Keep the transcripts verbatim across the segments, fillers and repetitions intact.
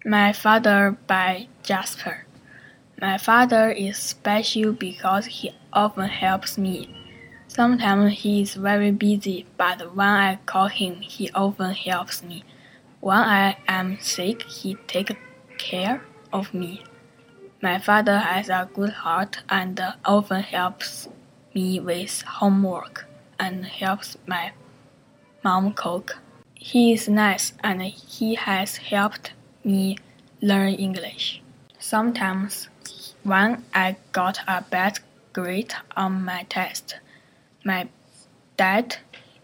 My Father by Jasper. My father is special because he often helps me. Sometimes he is very busy, but when I call him, he often helps me. When I am sick, he takes care of me. My father has a good heart and often helps me with homework and helps my mom cook. He is nice and he has helped me learn English. Sometimes when I got a bad grade on my test, my dad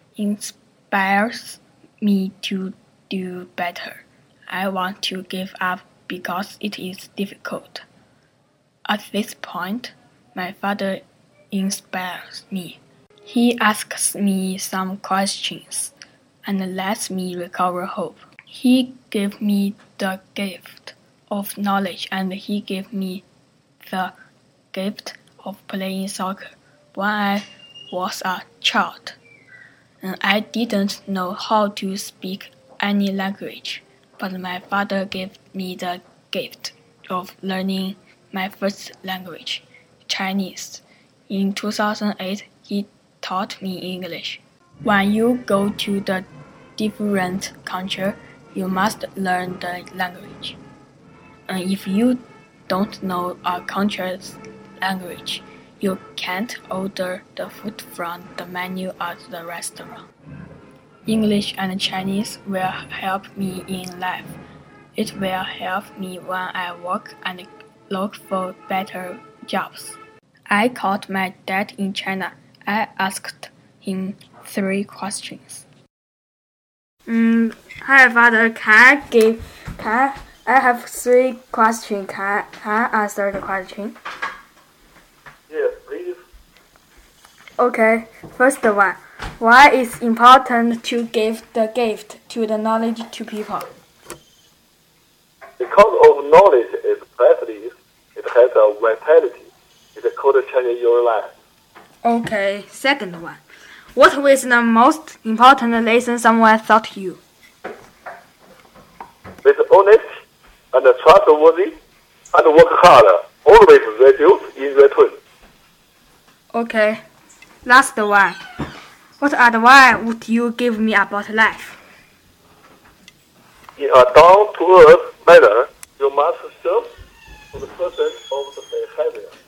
inspires me to do better. I want to give up because it is difficult. At this point, my father inspires me. He asks me some questions and lets me recover hope. He gave me the gift of knowledge and he gave me the gift of playing soccer when I was a child. And I didn't know how to speak any language, but my father gave me the gift of learning my first language, Chinese. In two thousand eight, he taught me English. When you go to the different country, you must learn the language. And if you don't know a country's language, you can't order the food from the menu at the restaurant. English and Chinese will help me in life. It will help me when I work and look for better jobs. I called my dad in China. I asked him three questions. Mm, hi, Father. Can I give? Can I, I have three questions? Can, can I answer the question? Yes, please. Okay. First one. Why is it important to give the gift to the knowledge to people? Because of knowledge is priceless, it has a vitality. It could change your life. Okay. Second one. What was the most important lesson someone taught you? With honesty and trustworthy and work hard, always reduce in return. Okay. Last one. What advice would you give me about life? In a down-to-earth manner, you must serve for the purpose of the behavior.